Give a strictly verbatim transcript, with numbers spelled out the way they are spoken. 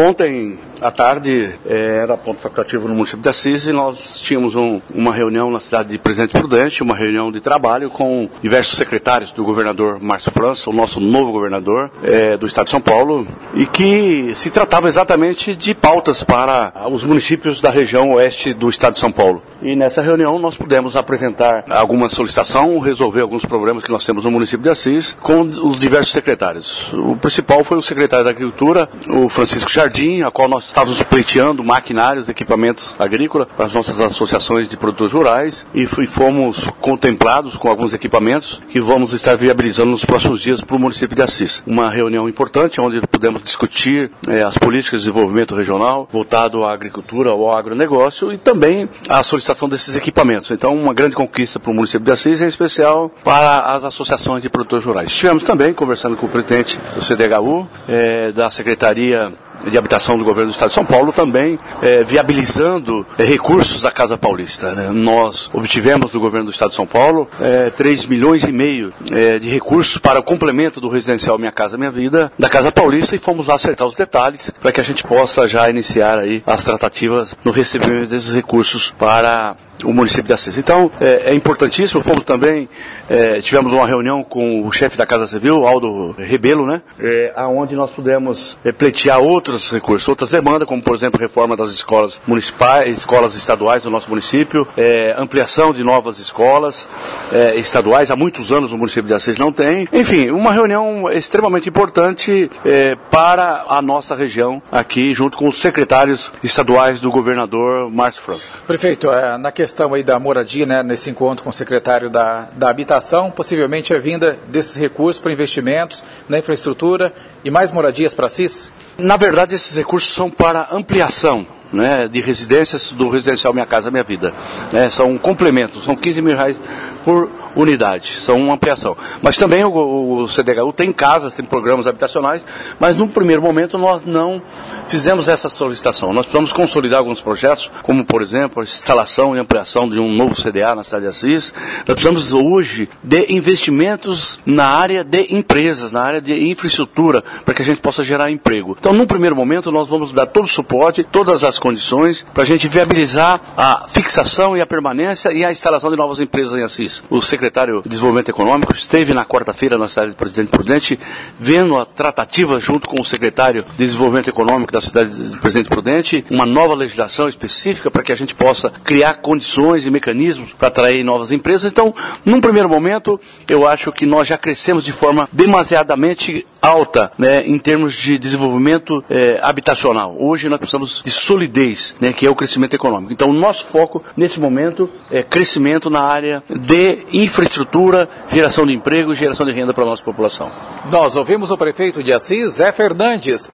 Ontem à tarde eh, era ponto facultativo no município de Assis e nós tínhamos um, uma reunião na cidade de Presidente Prudente, uma reunião de trabalho com diversos secretários do governador Márcio França, o nosso novo governador eh, do estado de São Paulo, e que se tratava exatamente de pautas para os municípios da região oeste do estado de São Paulo. E nessa reunião nós pudemos apresentar alguma solicitação, resolver alguns problemas que nós temos no município de Assis com os diversos secretários. O principal foi o secretário da Agricultura, o Francisco Jardim, a qual nós estávamos pleiteando maquinários, equipamentos agrícolas para as nossas associações de produtores rurais e fomos contemplados com alguns equipamentos que vamos estar viabilizando nos próximos dias para o município de Assis. Uma reunião importante onde pudemos discutir eh, as políticas de desenvolvimento regional voltado à agricultura ou ao agronegócio e também a solicitação desses equipamentos. Então, uma grande conquista para o município de Assis, em especial para as associações de produtores rurais. Estivemos também conversando com o presidente do C D H U, eh, da Secretaria de Habitação do Governo do Estado de São Paulo, também eh, viabilizando eh, recursos da Casa Paulista, né? Nós obtivemos do Governo do Estado de São Paulo eh, três milhões e meio eh, de recursos para o complemento do residencial Minha Casa Minha Vida da Casa Paulista e fomos lá acertar os detalhes para que a gente possa já iniciar aí as tratativas no recebimento desses recursos para o município de Assis. Então, é, é importantíssimo. Fomos também, é, tivemos uma reunião com o chefe da Casa Civil, Aldo Rebelo, né? É, aonde nós pudemos é, pleitear outros recursos, outras demandas, como, por exemplo, reforma das escolas municipais, escolas estaduais do nosso município, é, ampliação de novas escolas é, estaduais. Há muitos anos o município de Assis não tem. Enfim, uma reunião extremamente importante é, para a nossa região aqui, junto com os secretários estaduais do governador Márcio França. Prefeito, é, na questão questão aí da moradia, né, nesse encontro com o secretário da, da Habitação, possivelmente a vinda desses recursos para investimentos na infraestrutura e mais moradias para Assis? Na verdade, esses recursos são para ampliação, né, de residências do residencial Minha Casa Minha Vida. Né, são complementos, são quinze mil reais por unidade, são uma ampliação. Mas também o, o C D H U tem casas, tem programas habitacionais, mas num primeiro momento nós não fizemos essa solicitação. Nós precisamos consolidar alguns projetos, como por exemplo a instalação e ampliação de um novo C D A na cidade de Assis. Nós precisamos hoje de investimentos na área de empresas, na área de infraestrutura, para que a gente possa gerar emprego. Então, num primeiro momento, nós vamos dar todo o suporte, todas as condições para a gente viabilizar a fixação e a permanência e a instalação de novas empresas em Assis. O secretário de Desenvolvimento Econômico esteve na quarta-feira na cidade de Presidente Prudente, vendo a tratativa junto com o secretário de Desenvolvimento Econômico da cidade de Presidente Prudente, uma nova legislação específica para que a gente possa criar condições e mecanismos para atrair novas empresas. Então, num primeiro momento, eu acho que nós já crescemos de forma demasiadamente alta, né, em termos de desenvolvimento eh, habitacional. Hoje nós precisamos de solidez, né, que é o crescimento econômico. Então, o nosso foco, nesse momento, é crescimento na área de infraestrutura, geração de emprego e geração de renda para a nossa população. Nós ouvimos o prefeito de Assis, Zé Fernandes.